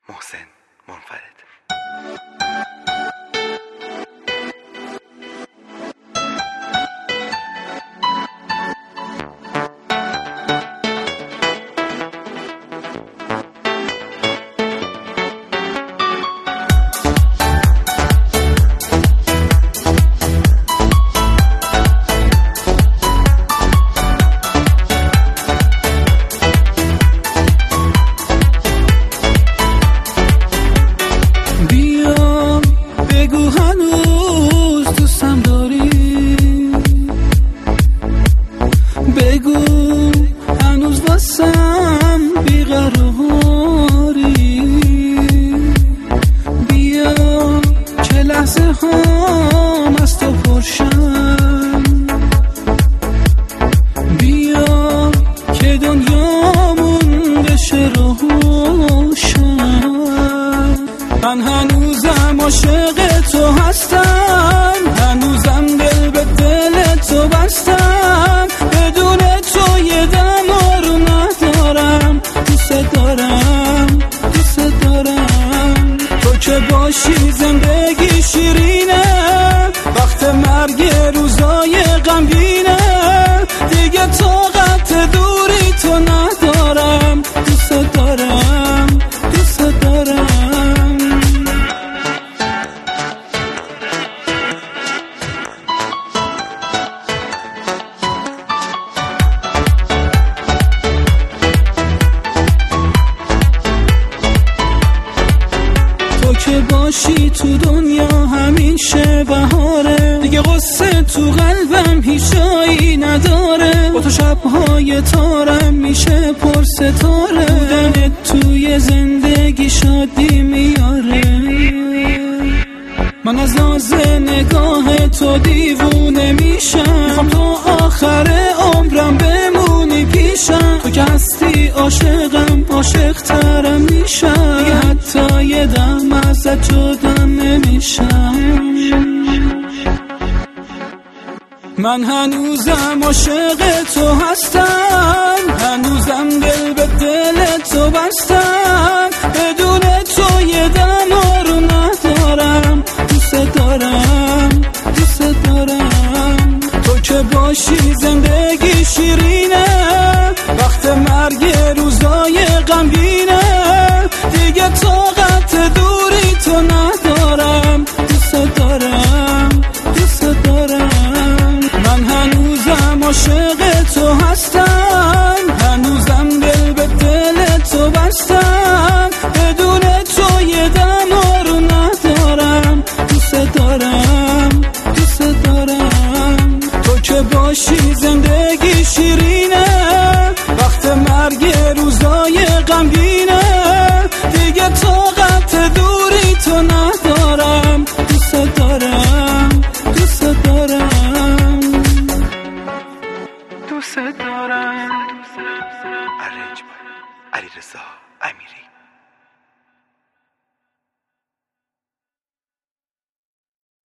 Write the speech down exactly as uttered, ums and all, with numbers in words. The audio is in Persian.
محسن منفرد. بگو هنوز دوستم داری، بگو هنوز واسم بیقراری، بیا که لحظه هام از تو پرشم، بیا که دنیامون بشه روشن. من هنوزم عاشق تو هستم، هنوزم دل به دل تو بستم، بدون تو یه دم رو ندارم، دوست دارم دوست دارم. تو که باشی زندگی شیرینه، وقت مرگ روزای غمگینه، دیگه طاقت دوری تو ندارم، دوست دارم دوست دارم. تو که باشی تو دنیا همیشه بهاره، دیگه قصه تو قلبم هیچ جایی نداره، با تو شبهای تارم میشه پر ستاره، بودنت توی زندگی شادی میاره. من از ناز نگاه تو دیوونه میشم، میخوام تو آخر عمرم بمونی پیشم، تو که هستی عاشقم عاشق ترم میشم، دیگه حتی یه دم ازت جدا نمیشم. من هنوزم عاشق تو هستم، هنوزم دل به دل تو بستم، بدون تو یه دم رو ندارم، دوست دارم دوست دارم. تو که باشی زندگی شیرینه، وقت مرگ روزای غمگینه، دیگه طاقت دوری تو ندارم، دوست دارم دوست دارم. من هنوزم عاشق تو هستم، هنوزم دل به دل تو بستم، بدون تو یه دم رو ندارم، دوست دارم دوست دارم. تو که باشی زندگی شیرینه، وقت مرگ روزای غمگینه، دیگه طاقت دوری تو ندارم، دوست دارم دوست دارم دوست دارم. ارنج علیرضا امیری.